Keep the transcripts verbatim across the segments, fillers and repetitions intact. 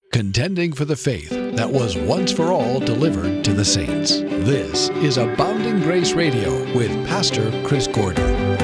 Contending for the faith that was once for all delivered to the saints. This is Abounding Grace Radio with Pastor Chris Gordon.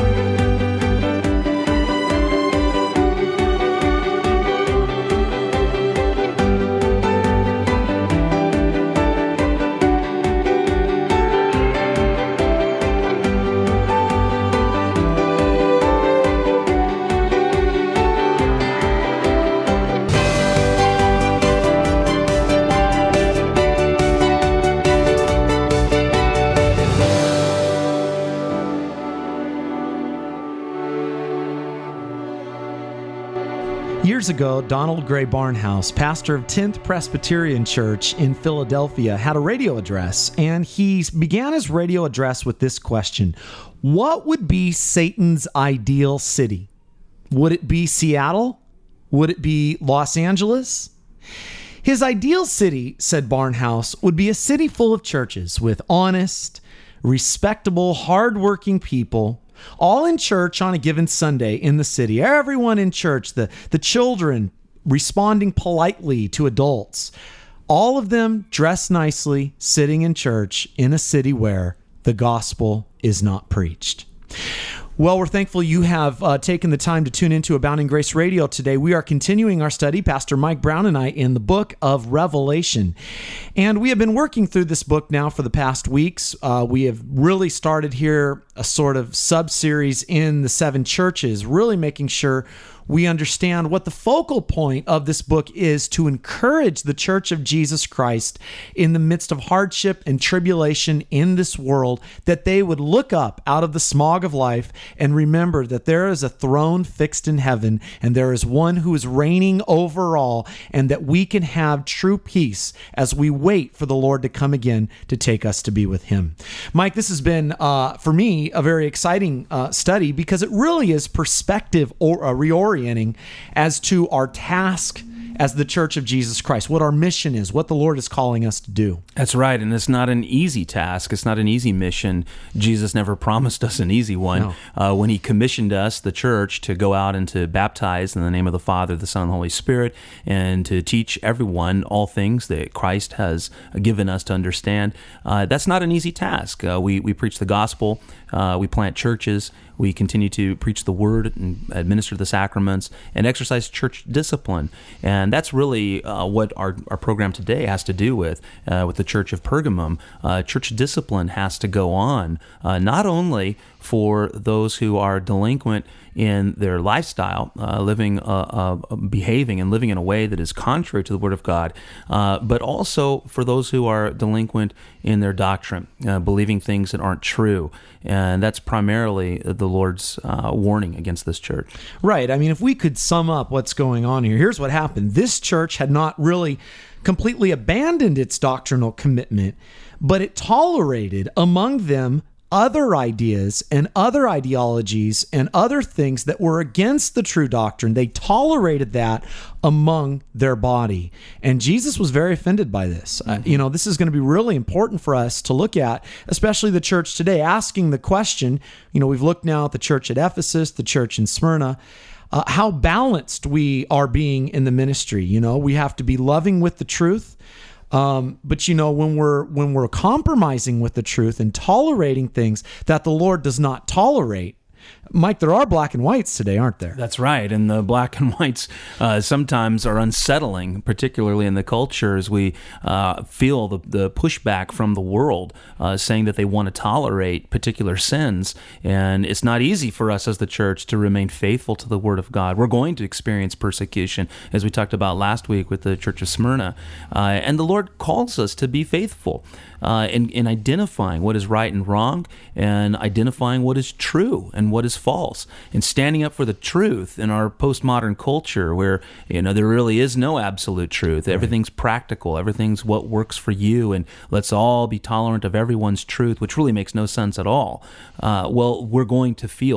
Years ago, Donald Gray Barnhouse, pastor of tenth Presbyterian Church in Philadelphia, had a radio address, and he began his radio address with this question: what would be Satan's ideal city? Would it be Seattle? Would it be Los Angeles? His ideal city, said Barnhouse, would be a city full of churches with honest, respectable, hardworking people, all in church on a given Sunday in the city. Everyone in church, the, the children responding politely to adults, all of them dressed nicely, sitting in church in a city where the gospel is not preached. Well, we're thankful you have uh, taken the time to tune into Abounding Grace Radio today. We are continuing our study, Pastor Mike Brown and I, in the book of Revelation. And we have been working through this book now for the past weeks. Uh, we have really started here a sort of sub-series in the seven churches, really making sure we understand what the focal point of this book is to encourage the Church of Jesus Christ in the midst of hardship and tribulation in this world, that they would look up out of the smog of life and remember that there is a throne fixed in heaven and there is one who is reigning over all, and that we can have true peace as we wait for the Lord to come again to take us to be with him. Mike, this has been, uh, for me, a very exciting uh, study because it really is perspective or uh, reorienting as to our task as the Church of Jesus Christ, what our mission is, what the Lord is calling us to do. That's right, and it's not an easy task. It's not an easy mission. Jesus never promised us an easy one. No. Uh, when he commissioned us, the church, to go out and to baptize in the name of the Father, the Son, and the Holy Spirit, and to teach everyone all things that Christ has given us to understand, uh, that's not an easy task. Uh, we, we preach the gospel, uh, we plant churches, we continue to preach the word and administer the sacraments and exercise church discipline. And that's really uh, what our, our program today has to do with, uh, with the Church of Pergamum. Uh, church discipline has to go on, uh, not only for those who are delinquent in their lifestyle, uh, living, uh, uh, behaving and living in a way that is contrary to the Word of God, uh, but also for those who are delinquent in their doctrine, uh, believing things that aren't true. And that's primarily the Lord's uh, warning against this church. Right. I mean, if we could sum up what's going on here, here's what happened. This church had not really completely abandoned its doctrinal commitment, but it tolerated among them other ideas and other ideologies and other things that were against the true doctrine. They tolerated that among their body. And Jesus was very offended by this. Mm-hmm. Uh, you know, this is going to be really important for us to look at, especially the church today, asking the question, you know, we've looked now at the church at Ephesus, the church in Smyrna, uh, how balanced we are being in the ministry. You know, we have to be loving with the truth. Um, but you know, when we're when we're compromising with the truth and tolerating things that the Lord does not tolerate, Mike, there are black and whites today, aren't there? That's right, and the black and whites uh, sometimes are unsettling, particularly in the culture, as we uh, feel the, the pushback from the world uh, saying that they want to tolerate particular sins, and it's not easy for us as the church to remain faithful to the Word of God. We're going to experience persecution, as we talked about last week with the Church of Smyrna, uh, and the Lord calls us to be faithful uh, in, in identifying what is right and wrong, and identifying what is true and what is false, and standing up for the truth in our postmodern culture where, you know, there really is no absolute truth. Right. Everything's practical. Everything's what works for you, and let's all be tolerant of everyone's truth, which really makes no sense at all. Uh, well, we're going to feel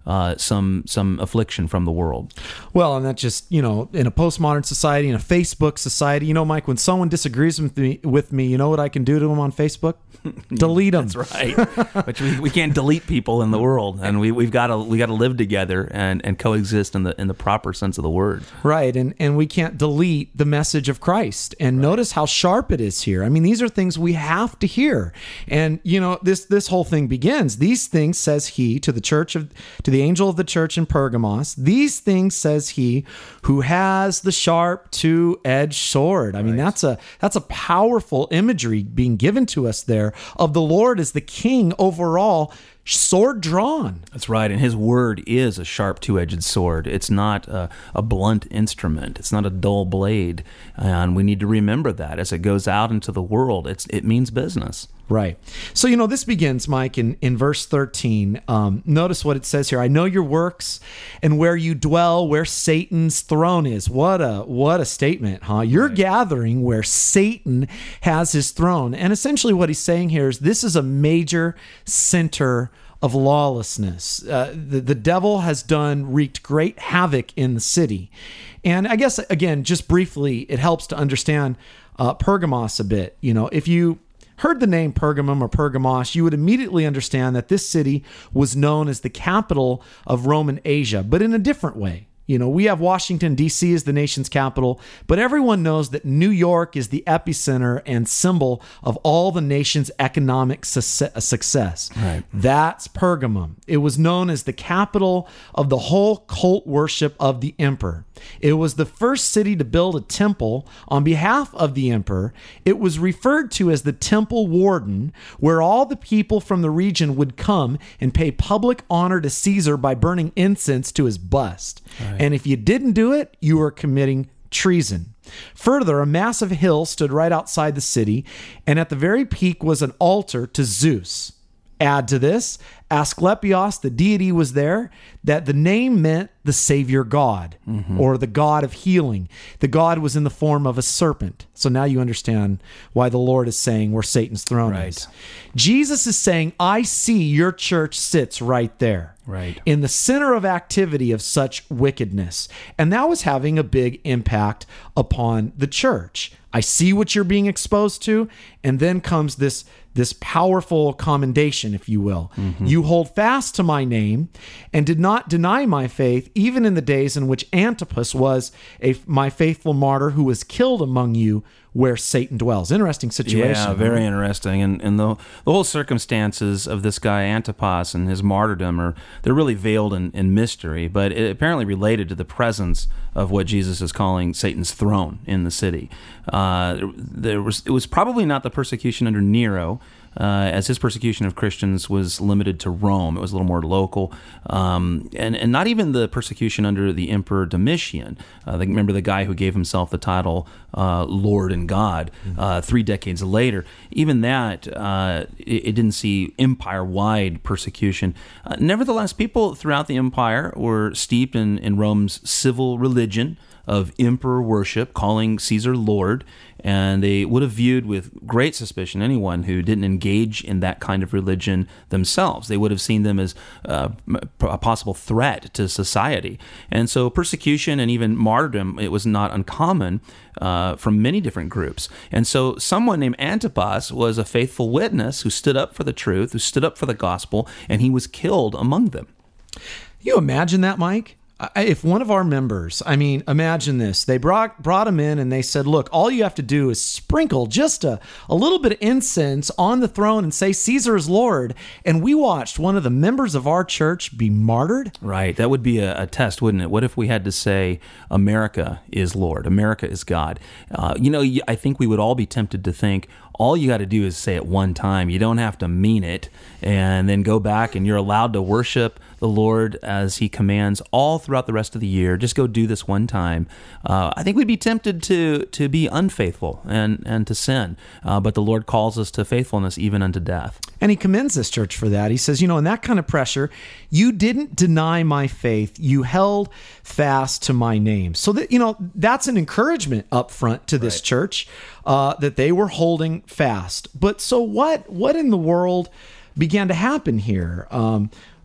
uh, some some affliction from the world. Well, and that just, you know, in a postmodern society, in a Facebook society, you know, Mike, when someone disagrees with me, with me, you know what I can do to them on Facebook? Delete them. That's right. But we, we can't delete people in the world, and we we've got to we got to live together and, and coexist in the in the proper sense of the word. Right, and and we can't delete the message of Christ. And right. Notice how sharp it is here. I mean, these are things we have to hear. And you know, this this whole thing begins. These things says he to the church of to the angel of the church in Pergamos. These things says he who has the sharp two-edged sword. I mean, right. that's a that's a powerful imagery being given to us there of the Lord as the king over all, sword drawn. That's right. And his word is a sharp two-edged sword. It's not a, a blunt instrument. It's not a dull blade. And we need to remember that as it goes out into the world. It's it means business. Right. So, you know, this begins, Mike, in, in verse thirteen. Um, notice what it says here. I know your works and where you dwell, where Satan's throne is. What a what a statement, huh? You're right. Gathering where Satan has his throne. And essentially what he's saying here is this is a major center of lawlessness. Uh, the, the devil has done, wreaked great havoc in the city. And I guess, again, just briefly, it helps to understand uh, Pergamos a bit. You know, if you heard the name Pergamum or Pergamos, you would immediately understand that this city was known as the capital of Roman Asia, but in a different way. You know, we have Washington, D C as the nation's capital, but everyone knows that New York is the epicenter and symbol of all the nation's economic success. Right. That's Pergamum. It was known as the capital of the whole cult worship of the emperor. It was the first city to build a temple on behalf of the emperor. It was referred to as the temple warden, where all the people from the region would come and pay public honor to Caesar by burning incense to his bust. Right. And if you didn't do it, you were committing treason. Further, a massive hill stood right outside the city, and at the very peak was an altar to Zeus. Add to this, Asclepios, the deity, was there, that the name meant the Savior God, mm-hmm. or the God of healing. The God was in the form of a serpent. So now you understand why the Lord is saying where Satan's throne right. is. Jesus is saying, I see your church sits right there. Right. In the center of activity of such wickedness. And that was having a big impact upon the church. I see what you're being exposed to, and then comes this, this powerful commendation, if you will. Mm-hmm. You hold fast to my name and did not deny my faith, even in the days in which Antipas was a, my faithful martyr who was killed among you where Satan dwells. Interesting situation. Yeah, very right? interesting. And and the the whole circumstances of this guy Antipas and his martyrdom are they're really veiled in, in mystery, but it apparently related to the presence of what Jesus is calling Satan's throne in the city. Uh, there was it was probably not the persecution under Nero. Uh, as his persecution of Christians was limited to Rome. It was a little more local. Um, and, and not even the persecution under the Emperor Domitian. Uh, remember the guy who gave himself the title uh, Lord and God mm-hmm. uh, three decades later. Even that, uh, it, it didn't see empire-wide persecution. Uh, nevertheless, people throughout the empire were steeped in, in Rome's civil religion of emperor worship, calling Caesar Lord, and they would have viewed with great suspicion anyone who didn't engage in that kind of religion themselves. They would have seen them as uh, a possible threat to society. And so persecution and even martyrdom, it was not uncommon uh, from many different groups. And so someone named Antipas was a faithful witness who stood up for the truth, who stood up for the gospel, and he was killed among them. You imagine that, Mike? If one of our members, I mean, imagine this, they brought brought him in and they said, look, all you have to do is sprinkle just a, a little bit of incense on the throne and say Caesar is Lord. And we watched one of the members of our church be martyred. Right. That would be a, a test, wouldn't it? What if we had to say America is Lord, America is God? Uh, you know, I think we would all be tempted to think, all you got to do is say it one time. You don't have to mean it, and then go back and you're allowed to worship the Lord as he commands all throughout the rest of the year. Just go do this one time. Uh, I think we'd be tempted to to be unfaithful and, and to sin, uh, but the Lord calls us to faithfulness even unto death. And he commends this church for that. He says, you know, in that kind of pressure, you didn't deny my faith. You held fast to my name. So that, you know, that's an encouragement up front to this right. church, uh, that they were holding fast. But so what, what in the world began to happen here? Um,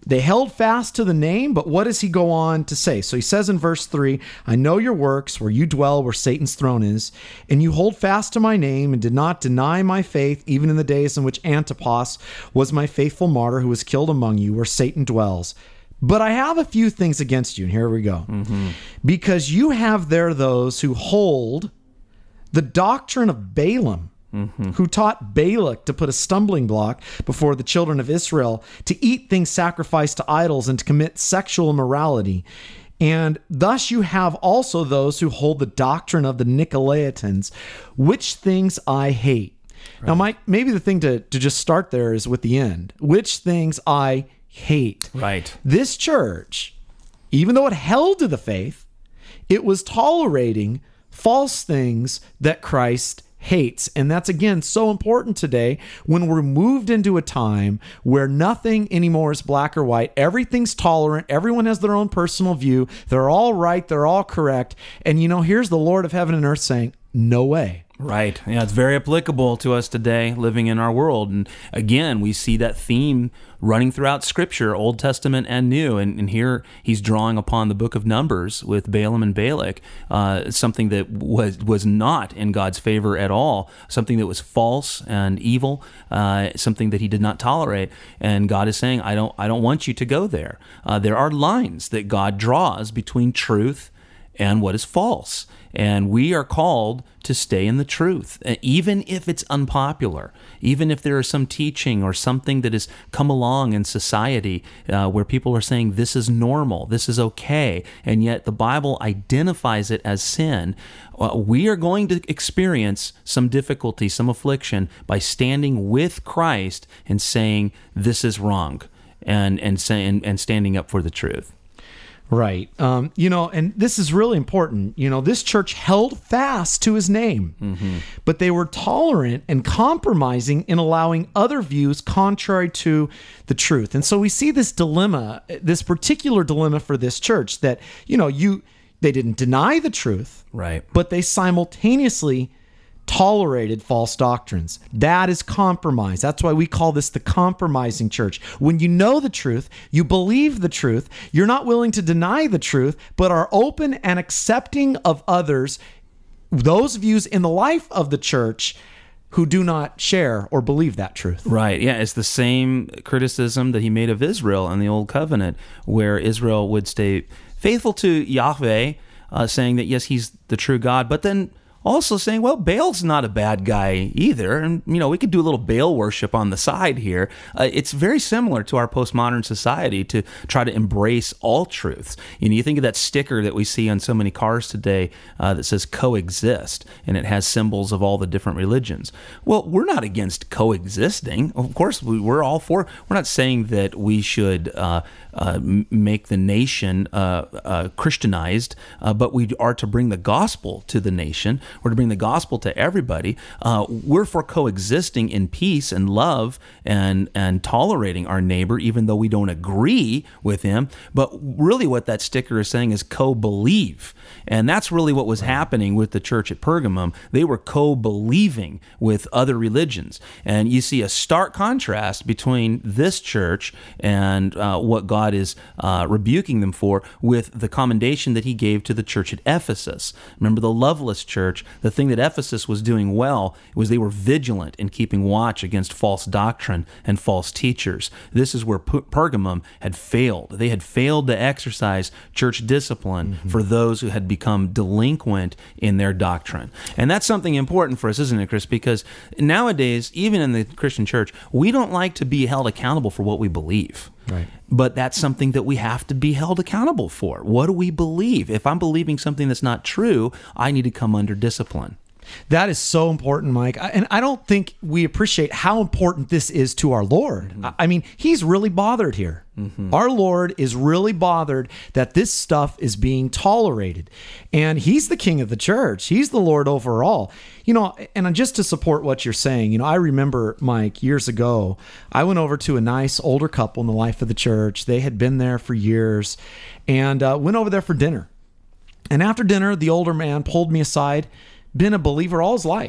They held fast to the name, but what does he go on to say? So he says in verse three, I know your works, where you dwell, where Satan's throne is, and you hold fast to my name and did not deny my faith, even in the days in which Antipas was my faithful martyr who was killed among you, where Satan dwells. But I have a few things against you, and here we go. Mm-hmm. Because you have there those who hold the doctrine of Balaam, Mm-hmm. who taught Balak to put a stumbling block before the children of Israel, to eat things sacrificed to idols and to commit sexual immorality. And thus you have also those who hold the doctrine of the Nicolaitans, which things I hate. Right. Now, Mike, maybe the thing to, to just start there is with the end. Which things I hate. Right. This church, even though it held to the faith, it was tolerating false things that Christ hates. And that's, again, so important today when we're moved into a time where nothing anymore is black or white. Everything's tolerant. Everyone has their own personal view. They're all right. They're all correct. And, you know, here's the Lord of heaven and earth saying, no way. Right. Yeah, it's very applicable to us today living in our world. And again, we see that theme running throughout Scripture, Old Testament and New. And, and here he's drawing upon the book of Numbers with Balaam and Balak, uh, something that was was not in God's favor at all, something that was false and evil, uh, something that he did not tolerate. And God is saying, I don't, I don't want you to go there. Uh, there are lines that God draws between truth and what is false. And we are called to stay in the truth, even if it's unpopular, even if there is some teaching or something that has come along in society uh, where people are saying this is normal, this is okay, and yet the Bible identifies it as sin. Uh, we are going to experience some difficulty, some affliction by standing with Christ and saying this is wrong, and and saying and standing up for the truth. Right. Um, you know, and this is really important. You know, this church held fast to his name, mm-hmm. but they were tolerant and compromising in allowing other views contrary to the truth. And so we see this dilemma, this particular dilemma for this church that, you know, you they didn't deny the truth, right? But they simultaneously tolerated false doctrines. That is compromise. That's why we call this the compromising church. When you know the truth, you believe the truth, you're not willing to deny the truth, but are open and accepting of others, those views in the life of the church who do not share or believe that truth. Right. Yeah, it's the same criticism that he made of Israel in the Old Covenant, where Israel would stay faithful to Yahweh, uh, saying that, yes, he's the true God, but then also saying, well, Baal's not a bad guy either. And, you know, we could do a little Baal worship on the side here. Uh, it's very similar to our postmodern society to try to embrace all truths. You know, you think of that sticker that we see on so many cars today uh, that says coexist, and it has symbols of all the different religions. Well, we're not against coexisting. Of course, we, we're all for, we're not saying that we should uh, uh, make the nation uh, uh, Christianized, uh, but we are to bring the gospel to the nation. We're to bring the gospel to everybody. Uh, we're for coexisting in peace and love and and tolerating our neighbor, even though we don't agree with him. But really what that sticker is saying is co-believe. And that's really what was happening with the church at Pergamum. They were co-believing with other religions. And you see a stark contrast between this church and uh, what God is uh, rebuking them for with the commendation that he gave to the church at Ephesus. Remember the loveless church. The thing that Ephesus was doing well was they were vigilant in keeping watch against false doctrine and false teachers. This is where Pergamum had failed. They had failed to exercise church discipline mm-hmm. for those who had become delinquent in their doctrine. And that's something important for us, isn't it, Chris? Because nowadays, even in the Christian church, we don't like to be held accountable for what we believe. Right. But that's something that we have to be held accountable for. What do we believe? If I'm believing something that's not true, I need to come under discipline. That is so important, Mike. And I don't think we appreciate how important this is to our Lord. Mm-hmm. I mean, he's really bothered here. Mm-hmm. Our Lord is really bothered that this stuff is being tolerated. And he's the king of the church. He's the Lord over all. You know, and just to support what you're saying, you know, I remember, Mike, years ago, I went over to a nice older couple in the life of the church. They had been there for years and uh, went over there for dinner. And after dinner, the older man pulled me aside, been a believer all his life.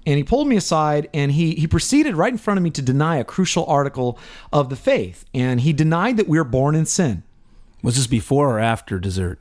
and he pulled me aside, and he he proceeded right in front of me to deny a crucial article of the faith. And he denied that we were born in sin. Was this before or after dessert?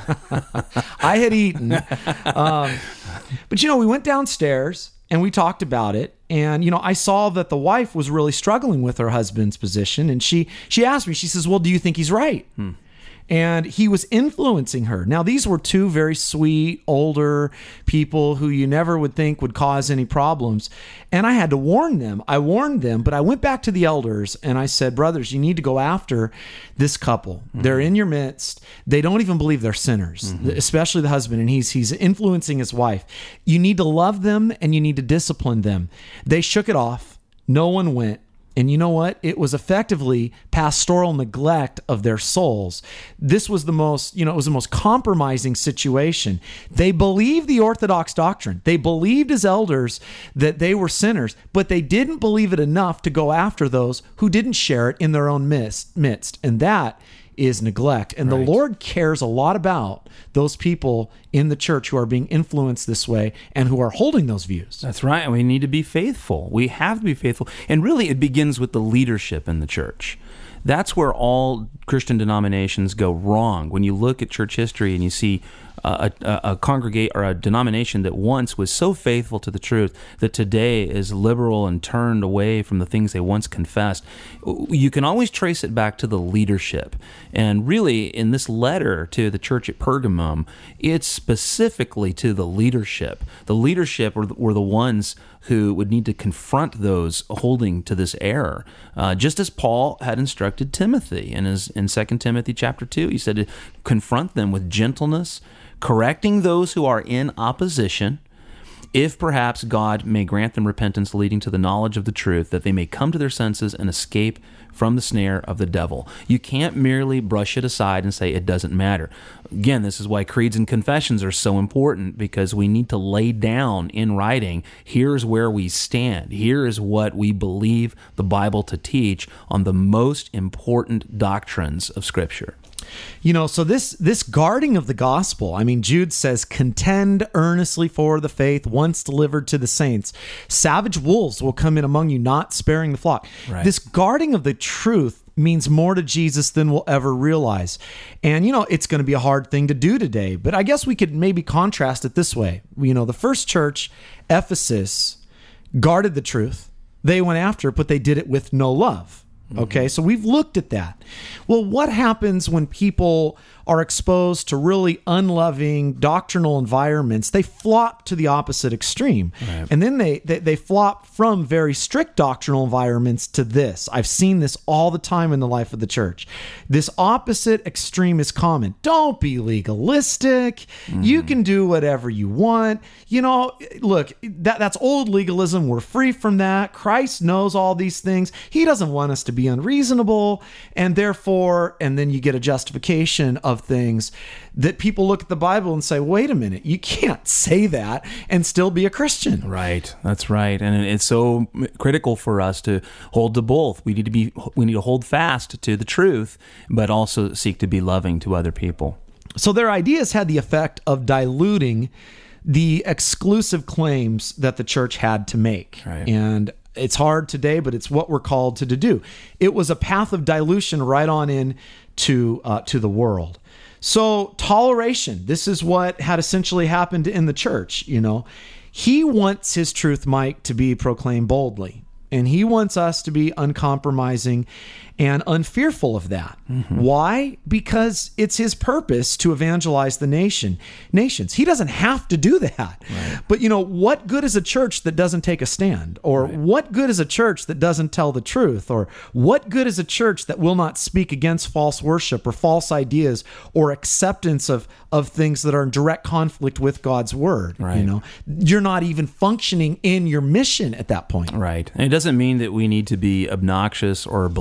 I had eaten. Um, but, you know, we went downstairs and we talked about it. And, you know, I saw that the wife was really struggling with her husband's position. And she, she asked me, she says, well, do you think he's right? Hmm. And he was influencing her. Now, these were two very sweet, older people who you never would think would cause any problems. And I had to warn them. I warned them, but I went back to the elders and I said, brothers, you need to go after this couple. Mm-hmm. They're in your midst. They don't even believe they're sinners, mm-hmm. especially the husband. And he's he's influencing his wife. You need to love them and you need to discipline them. They shook it off. No one went. And you know what? It was effectively pastoral neglect of their souls. This was the most, you know, it was the most compromising situation. They believed the Orthodox doctrine. They believed as elders that they were sinners, but they didn't believe it enough to go after those who didn't share it in their own midst. And that is neglect. And right. The Lord cares a lot about those people in the church who are being influenced this way and who are holding those views. That's right. And we need to be faithful. We have to be faithful. And really, it begins with the leadership in the church. That's where all Christian denominations go wrong. When you look at church history and you see a, a, a congregate or a denomination that once was so faithful to the truth that today is liberal and turned away from the things they once confessed, you can always trace it back to the leadership. And really, in this letter to the church at Pergamum, it's specifically to the leadership. The leadership were, were the ones who would need to confront those holding to this error, uh, just as Paul had instructed Timothy in his in Second Timothy chapter two. He said to confront them with gentleness, correcting those who are in opposition, if perhaps God may grant them repentance leading to the knowledge of the truth, that they may come to their senses and escape from the snare of the devil. You can't merely brush it aside and say it doesn't matter. Again, this is why creeds and confessions are so important, because we need to lay down in writing, here's where we stand. Here is what we believe the Bible to teach on the most important doctrines of Scripture. You know, so this this guarding of the gospel, I mean, Jude says, contend earnestly for the faith once delivered to the saints. Savage wolves will come in among you, not sparing the flock. Right. This guarding of the truth means more to Jesus than we'll ever realize. And, you know, it's going to be a hard thing to do today, but I guess we could maybe contrast it this way. You know, the first church, Ephesus, guarded the truth. They went after it, but they did it with no love. Okay, so we've looked at that. Well, what happens when people are exposed to really unloving doctrinal environments? They flop to the opposite extreme. Right. And then they, they they flop from very strict doctrinal environments to this. I've seen this all the time in the life of the church. This opposite extreme is common. Don't be legalistic. Mm-hmm. You can do whatever you want. You know, look, that that's old legalism. We're free from that. Christ knows all these things. He doesn't want us to be unreasonable. And therefore, and then you get a justification of things that people look at the Bible and say, wait a minute, you can't say that and still be a Christian. Right. That's right. And it's so critical for us to hold to both. We need to be, we need to hold fast to the truth, but also seek to be loving to other people. So their ideas had the effect of diluting the exclusive claims that the church had to make. Right. And it's hard today, but it's what we're called to do. It was a path of dilution right on in to uh, to the world. So toleration, this is what had essentially happened in the church. You know, he wants his truth, Mike, to be proclaimed boldly, and he wants us to be uncompromising and unfearful of that. Mm-hmm. Why? Because it's his purpose to evangelize the nation, nations. He doesn't have to do that. Right. But, you know, what good is a church that doesn't take a stand? Or right. what good is a church that doesn't tell the truth? Or what good is a church that will not speak against false worship or false ideas or acceptance of, of things that are in direct conflict with God's word? Right. You know, you're not even functioning in your mission at that point. Right. And it doesn't mean that we need to be obnoxious or belligerent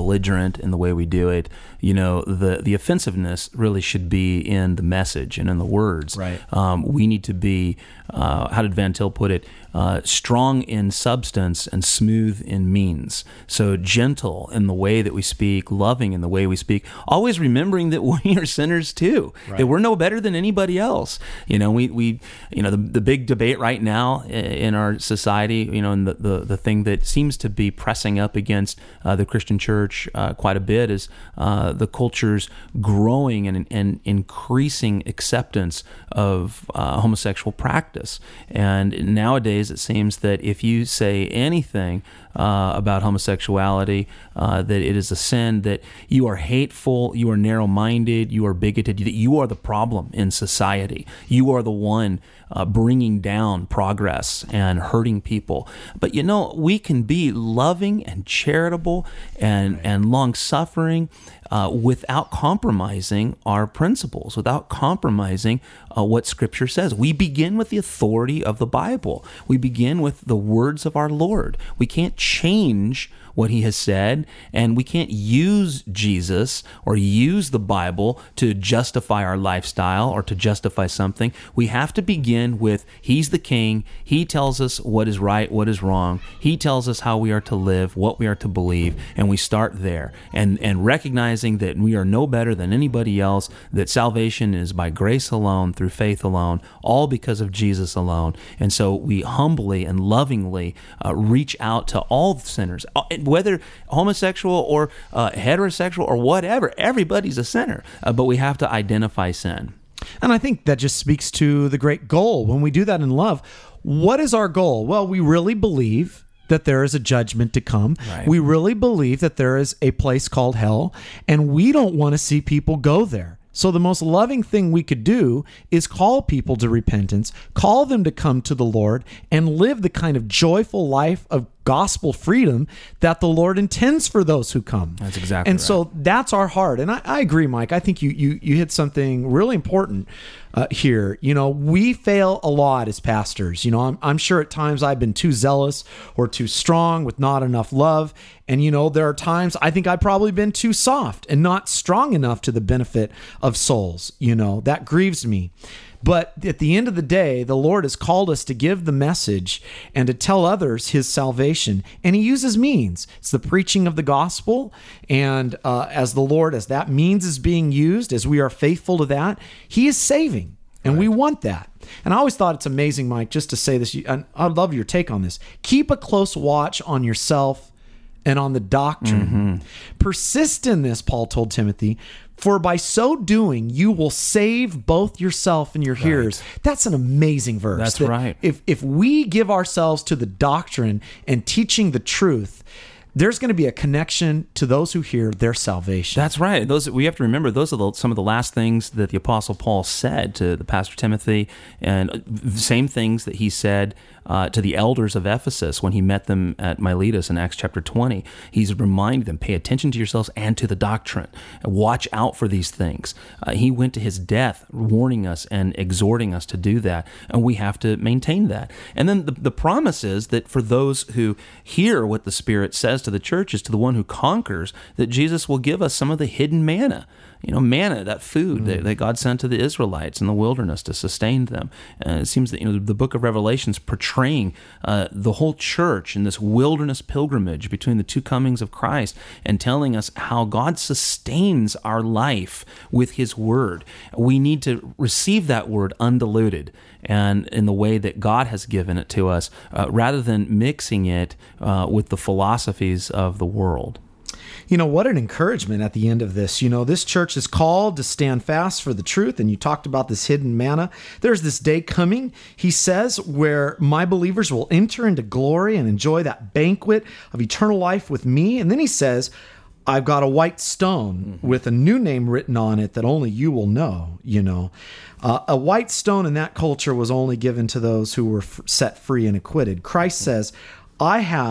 different in the way we do it. You know, the the offensiveness really should be in the message and in the words. Right. Um, we need to be, uh, how did Van Til put it, uh, strong in substance and smooth in means. So gentle in the way that we speak, loving in the way we speak, always remembering that we are sinners too, right. that we're no better than anybody else. You know, we, we you know, the, the big debate right now in our society, you know, and the, the, the thing that seems to be pressing up against uh, the Christian church uh, quite a bit is uh, the culture's growing and, and increasing acceptance of uh, homosexual practice. And nowadays it seems that if you say anything uh, about homosexuality, uh, that it is a sin, that you are hateful, you are narrow-minded, you are bigoted, that you are the problem in society. You are the one uh, bringing down progress and hurting people. But you know, we can be loving and charitable and, right. and long-suffering uh, without compromising our principles, without compromising uh, what Scripture says. We begin with the authority of the Bible. We begin with the words of our Lord. We can't change what he has said, and we can't use Jesus or use the Bible to justify our lifestyle or to justify something. We have to begin with, he's the king, he tells us what is right, what is wrong, he tells us how we are to live, what we are to believe, and we start there. And, and recognizing that we are no better than anybody else, that salvation is by grace alone, through faith alone, all because of Jesus alone. And so we humbly and lovingly uh, reach out to all sinners, whether homosexual or uh, heterosexual or whatever. Everybody's a sinner, uh, but we have to identify sin. And I think that just speaks to the great goal. When we do that in love, what is our goal? Well, we really believe that there is a judgment to come. Right. We really believe that there is a place called hell, and we don't want to see people go there. So the most loving thing we could do is call people to repentance, call them to come to the Lord, and live the kind of joyful life of gospel freedom that the Lord intends for those who come. That's exactly And right. so that's our heart. And I, I agree, Mike. I think you you you hit something really important uh, here. You know, we fail a lot as pastors. You know, I'm, I'm sure at times I've been too zealous or too strong with not enough love. And, you know, there are times I think I've probably been too soft and not strong enough to the benefit of souls. You know, that grieves me. But at the end of the day, the Lord has called us to give the message and to tell others his salvation. And he uses means. It's the preaching of the gospel. And uh, as the Lord, as that means is being used, as we are faithful to that, he is saving. And right. we want that. And I always thought it's amazing, Mike, just to say this, and I'd love your take on this. Keep a close watch on yourself and on the doctrine. Mm-hmm. Persist in this, Paul told Timothy, for by so doing, you will save both yourself and your right. hearers. That's an amazing verse. That's that right. If, if we give ourselves to the doctrine and teaching the truth, there's going to be a connection to those who hear their salvation. That's right. Those we have to remember. Those are the, some of the last things that the Apostle Paul said to the Pastor Timothy, and the same things that he said uh, to the elders of Ephesus when he met them at Miletus in Acts chapter twenty. He's reminding them, pay attention to yourselves and to the doctrine. Watch out for these things. Uh, he went to his death warning us and exhorting us to do that, and we have to maintain that. And then the, the promise is that for those who hear what the Spirit says to the churches, to the one who conquers, that Jesus will give us some of the hidden manna. You know, manna, that food mm. that, that God sent to the Israelites in the wilderness to sustain them. Uh, it seems that, you know, the book of Revelation's portraying uh, the whole church in this wilderness pilgrimage between the two comings of Christ, and telling us how God sustains our life with his word. We need to receive that word undiluted and in the way that God has given it to us, uh, rather than mixing it uh, with the philosophies of the world. You know, what an encouragement at the end of this. You know, this church is called to stand fast for the truth, and you talked about this hidden manna. There's this day coming, he says, where my believers will enter into glory and enjoy that banquet of eternal life with me. And then he says, I've got a white stone mm-hmm. with a new name written on it that only you will know, you know. Uh, a white stone in that culture was only given to those who were f- set free and acquitted. Christ says, I have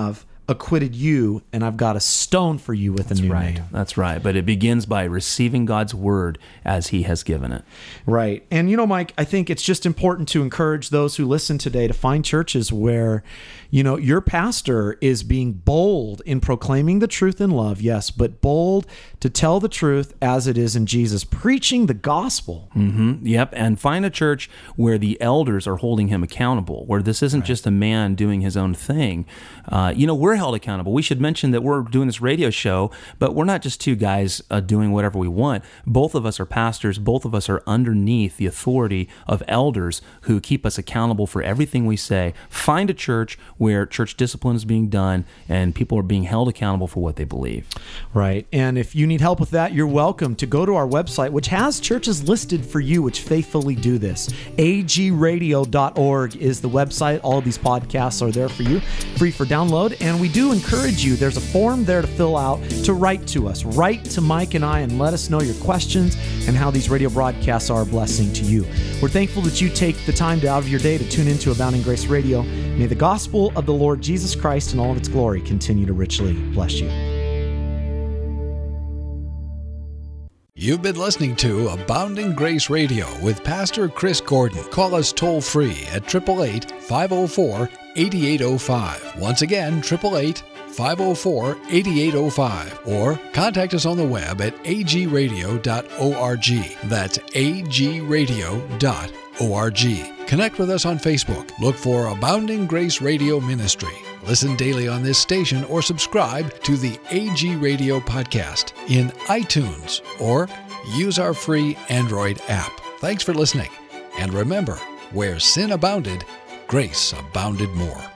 acquitted you, and I've got a stone for you with That's a new right. name. That's right. But it begins by receiving God's word as he has given it. Right. And, you know, Mike, I think it's just important to encourage those who listen today to find churches where, you know, your pastor is being bold in proclaiming the truth in love, yes, but bold to tell the truth as it is in Jesus, preaching the gospel. Mm-hmm. Yep. And find a church where the elders are holding him accountable, where this isn't right. just a man doing his own thing. Uh, you know, we're held accountable. We should mention that we're doing this radio show, but we're not just two guys uh, doing whatever we want. Both of us are pastors. Both of us are underneath the authority of elders who keep us accountable for everything we say. Find a church where church discipline is being done and people are being held accountable for what they believe. Right. And if you need help with that, you're welcome to go to our website, which has churches listed for you, which faithfully do this. A G radio dot org is the website. All of these podcasts are there for you, free for download. And we do encourage you, there's a form there to fill out to write to us. Write to Mike and I and let us know your questions and how these radio broadcasts are a blessing to you. We're thankful that you take the time to, out of your day to tune into Abounding Grace Radio. May the gospel of the Lord Jesus Christ in all of its glory continue to richly bless you. You've been listening to Abounding Grace Radio with Pastor Chris Gordon. Call us toll-free at eight eight eight, five oh four, eight eight oh five. Once again, eight eight eight, five oh four, eight eight oh five. Or contact us on the web at a g radio dot org. That's a g radio dot org. Connect with us on Facebook. Look for Abounding Grace Radio Ministry. Listen daily on this station or subscribe to the A G Radio podcast in iTunes or use our free Android app. Thanks for listening. And remember, where sin abounded, grace abounded more.